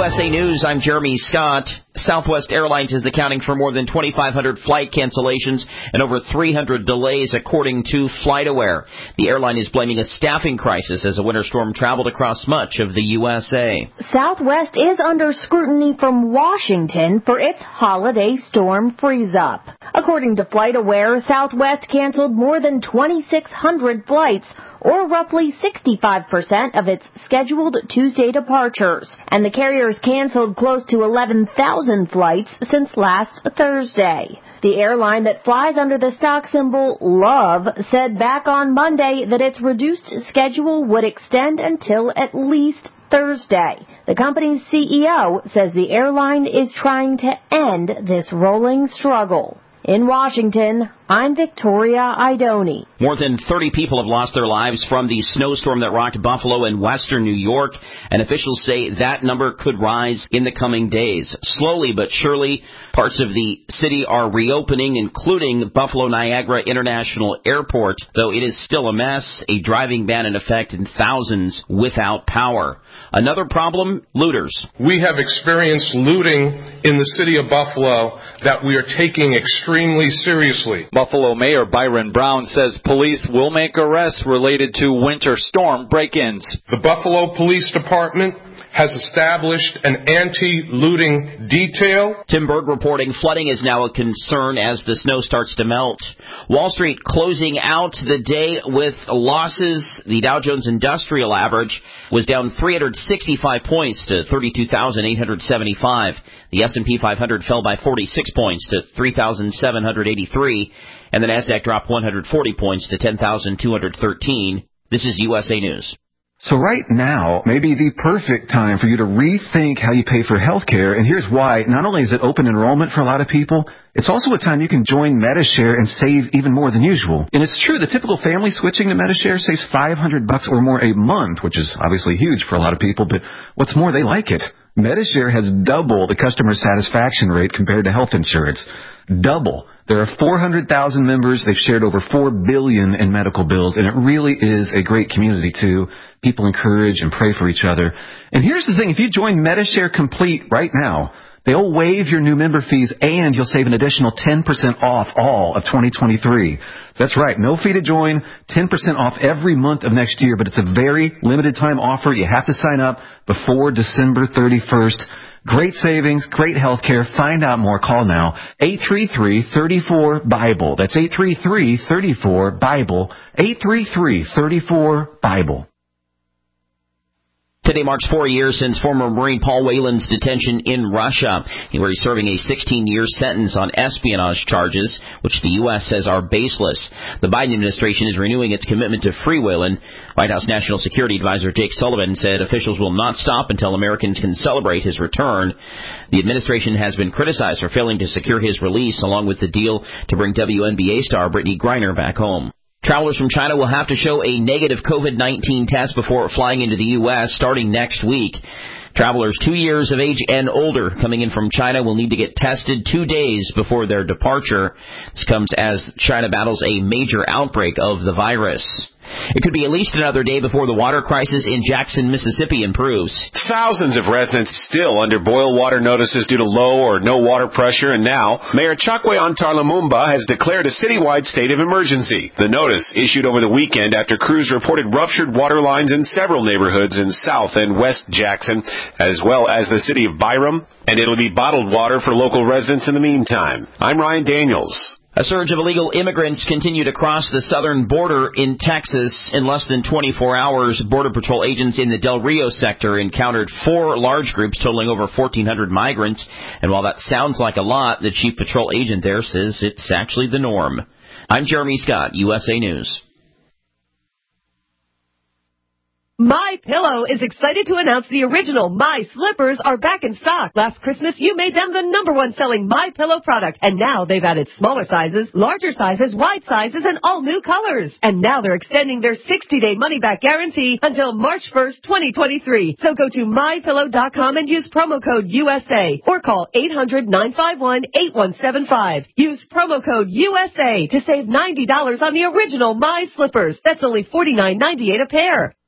USA News, I'm Jeremy Scott. Southwest Airlines is accounting for more than 2,500 flight cancellations and over 300 delays, according to FlightAware. The airline is blaming a staffing crisis as a winter storm traveled across much of the USA. Southwest is under scrutiny from Washington for its holiday storm freeze-up. According to FlightAware, Southwest canceled more than 2,600 flights, or roughly 65% of its scheduled Tuesday departures. And the carriers canceled close to 11,000 flights since last Thursday. The airline that flies under the stock symbol LOVE said back on Monday that its reduced schedule would extend until at least Thursday. The company's CEO says the airline is trying to end this rolling struggle. In Washington, I'm Victoria Idoni. More than 30 people have lost their lives from the snowstorm that rocked Buffalo and western New York, and officials say that number could rise in the coming days. Slowly but surely, parts of the city are reopening, including Buffalo Niagara International Airport, though it is still a mess, a driving ban in effect and thousands without power. Another problem, looters. We have experienced looting in the city of Buffalo that we are taking extremely seriously. Buffalo Mayor Byron Brown says police will make arrests related to winter storm break-ins. The Buffalo Police Department has established an anti-looting detail. Tim Berg reporting flooding is now a concern as the snow starts to melt. Wall Street closing out the day with losses. The Dow Jones Industrial Average was down 365 points to 32,875. The S&P 500 fell by 46 points to 3,783. And the Nasdaq dropped 140 points to 10,213. This is USA News. So right now may be the perfect time for you to rethink how you pay for health care, and here's why. Not only is it open enrollment for a lot of people, it's also a time you can join Medi-Share and save even more than usual. And it's true, the typical family switching to Medi-Share saves $500 or more a month, which is obviously huge for a lot of people, but what's more, they like it. Medi-Share has double the customer satisfaction rate compared to health insurance. Double. There are 400,000 members. They've shared over $4 billion in medical bills, and it really is a great community, too. People encourage and pray for each other. And here's the thing. If you join Medi-Share Complete right now, they'll waive your new member fees, and you'll save an additional 10% off all of 2023. That's right. No fee to join, 10% off every month of next year, but it's a very limited time offer. You have to sign up before December 31st. Great savings, great health care. Find out more. Call now. 833-34-BIBLE. That's 833-34-BIBLE. 833-34-BIBLE. Today marks 4 years since former Marine Paul Whelan's detention in Russia, where he's serving a 16-year sentence on espionage charges, which the U.S. says are baseless. The Biden administration is renewing its commitment to free Whelan. White House National Security Advisor Jake Sullivan said officials will not stop until Americans can celebrate his return. The administration has been criticized for failing to secure his release, along with the deal to bring WNBA star Brittany Griner back home. Travelers from China will have to show a negative COVID-19 test before flying into the U.S. starting next week. Travelers 2 years of age and older coming in from China will need to get tested 2 days before their departure. This comes as China battles a major outbreak of the virus. It could be at least another day before the water crisis in Jackson, Mississippi improves. Thousands of residents still under boil water notices due to low or no water pressure, and now Mayor Chokwe Antar Lumumba has declared a citywide state of emergency. The notice issued over the weekend after crews reported ruptured water lines in several neighborhoods in South and West Jackson, as well as the city of Byram, and it'll be bottled water for local residents in the meantime. I'm Ryan Daniels. A surge of illegal immigrants continue to cross the southern border in Texas. In less than 24 hours, Border Patrol agents in the Del Rio sector encountered 4 large groups totaling over 1,400 migrants. And while that sounds like a lot, the chief patrol agent there says it's actually the norm. I'm Jeremy Scott, USA News. MyPillow is excited to announce the original My Slippers are back in stock. Last Christmas, you made them the #1 selling MyPillow product, and now they've added smaller sizes, larger sizes, wide sizes, and all new colors. And now they're extending their 60-day money-back guarantee until March 1st, 2023. So go to MyPillow.com and use promo code USA or call 800-951-8175. Use promo code USA to save $90 on the original My Slippers. That's only $49.98 a pair.